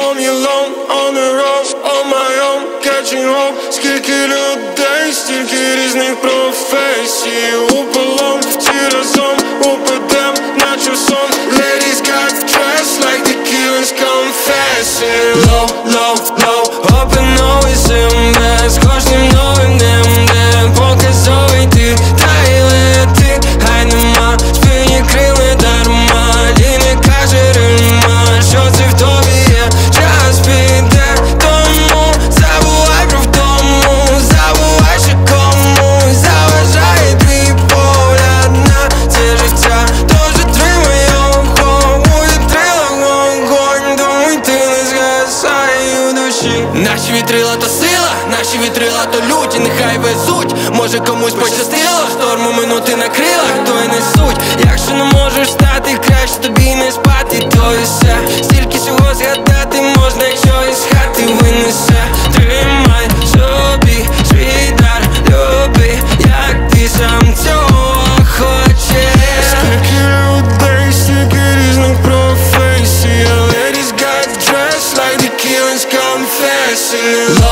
home alone, on the road, on my own, catching home. Скільки людей, стільки різних професій. У полон, всі разом, упадем, наче в сон. Ladies got dressed like the killers confessing. Low, low, low, open always in bed. З кожним новим днем, де показовий ти, та й лети, хай нема, спині крили дарма. Ліне каже рима, що це в тобі є, час піде, тому забувай про втому, забувай, що комусь заважає твій погляд на це життя. Тож отримай його, увітрила вогонь, тому й ти не згасай у душі. Наші вітрила то сила, наші вітрила то люті, нехай везуть, може комусь пощастило, шторму минути на крилах, то й не суть. Якщо не можеш стати, краще тобі не спати, то і все. Стільки всього згадати можна, якщо із хати винесе. Тримай собі свій дар, люби, як ти сам цього хочеш. Скільки людей, стільки різних професій. Ladies got dressed like the killers confessing.